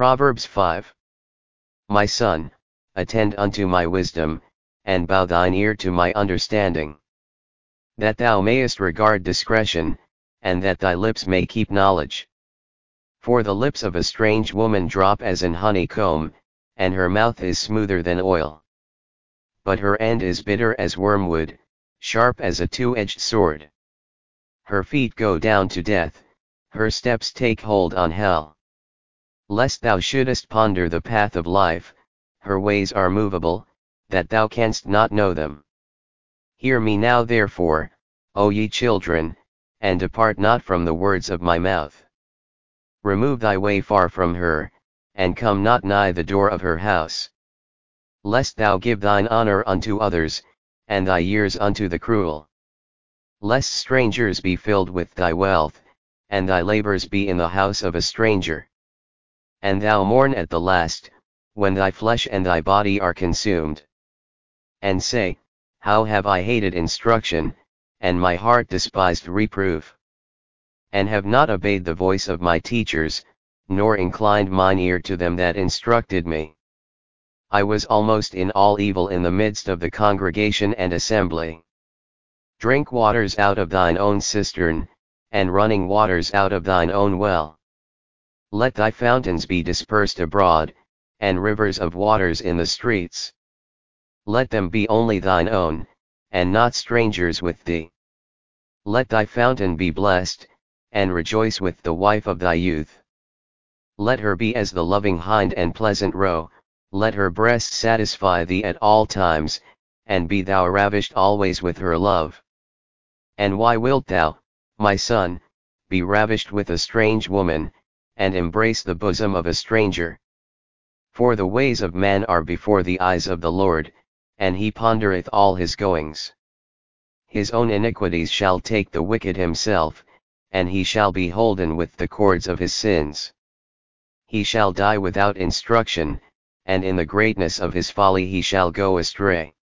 Proverbs 5. My son, attend unto my wisdom, and bow thine ear to my understanding. That thou mayest regard discretion, and that thy lips may keep knowledge. For the lips of a strange woman drop as an honeycomb, and her mouth is smoother than oil. But her end is bitter as wormwood, sharp as a two-edged sword. Her feet go down to death, her steps take hold on hell. Lest thou shouldest ponder the path of life, her ways are movable, that thou canst not know them. Hear me now therefore, O ye children, and depart not from the words of my mouth. Remove thy way far from her, and come not nigh the door of her house. Lest thou give thine honor unto others, and thy years unto the cruel. Lest strangers be filled with thy wealth, and thy labors be in the house of a stranger. And thou mourn at the last, when thy flesh and thy body are consumed. And say, how have I hated instruction, and my heart despised reproof. And have not obeyed the voice of my teachers, nor inclined mine ear to them that instructed me. I was almost in all evil in the midst of the congregation and assembly. Drink waters out of thine own cistern, and running waters out of thine own well. Let thy fountains be dispersed abroad, and rivers of waters in the streets. Let them be only thine own, and not strangers with thee. Let thy fountain be blessed, and rejoice with the wife of thy youth. Let her be as the loving hind and pleasant roe, let her breast satisfy thee at all times, and be thou ravished always with her love. And why wilt thou, my son, be ravished with a strange woman, and embrace the bosom of a stranger? For the ways of man are before the eyes of the Lord, and he pondereth all his goings. His own iniquities shall take the wicked himself, and he shall be holden with the cords of his sins. He shall die without instruction, and in the greatness of his folly he shall go astray.